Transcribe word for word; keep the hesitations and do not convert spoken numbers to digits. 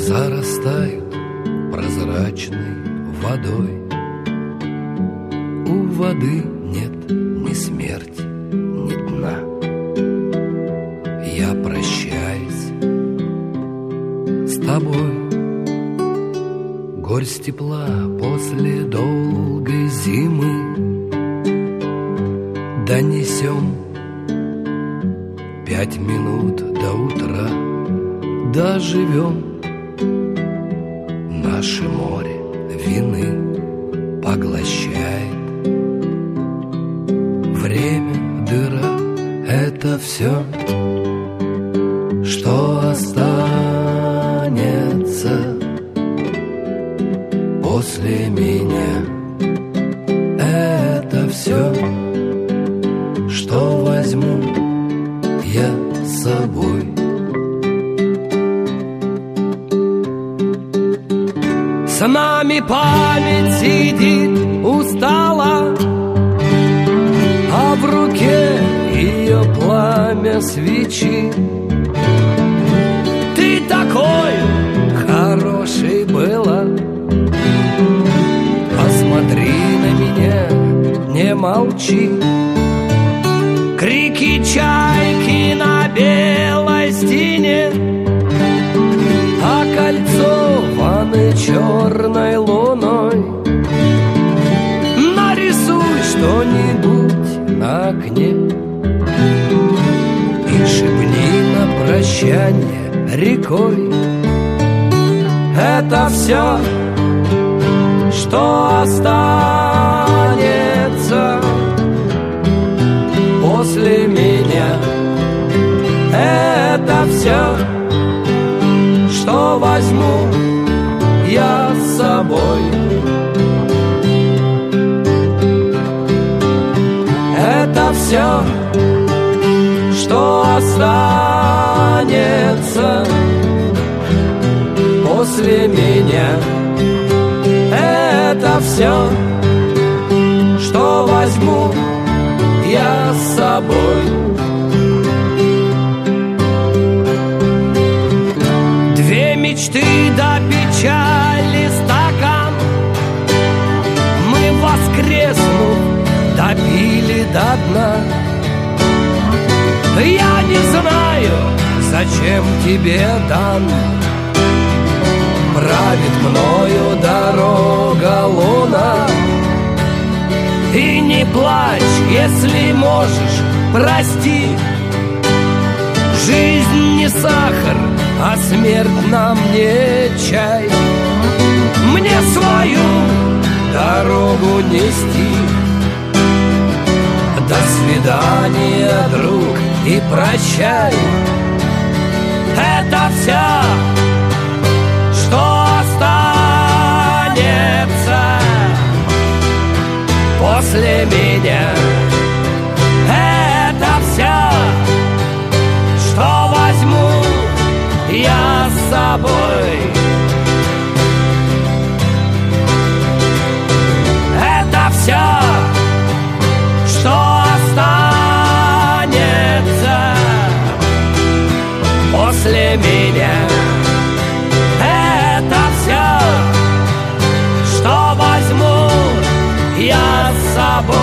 зарастают прозрачной водой. У воды нет ни смерти, ни дна. Я прощаюсь с тобой. Горсть тепла после долгой зимы донесем. Пять минут до утра доживем. Наше море вины поглощает. Время, дыра — это все, что останется после меня. Это все, что возьму я с собой. С нами память сидит устала, а в руке ее пламя свечи. Ты такой хороший была, посмотри на меня, не молчи. Крики чайки на белой стене, окольцованы черной луной. Нарисуй что-нибудь на окне и шепни на прощание рекой. Это все, что останется после меня. Это все, что возьму я с собой. Это все, что останется после меня. Это все, что возьму я с собой. Две мечты до печали стакан мы, воскреснув, допили до дна. Я не знаю, зачем тебе дан. Правит мною дорога луна. И не плачь, если можешь, прости. Жизнь не сахар, а смерть нам не чай. Мне свою дорогу нести. До свидания, друг, и прощай. Это все, что останется после меня. Это все, что возьму я с собой. Это все, что останется после меня. Это все, что возьму я с собой.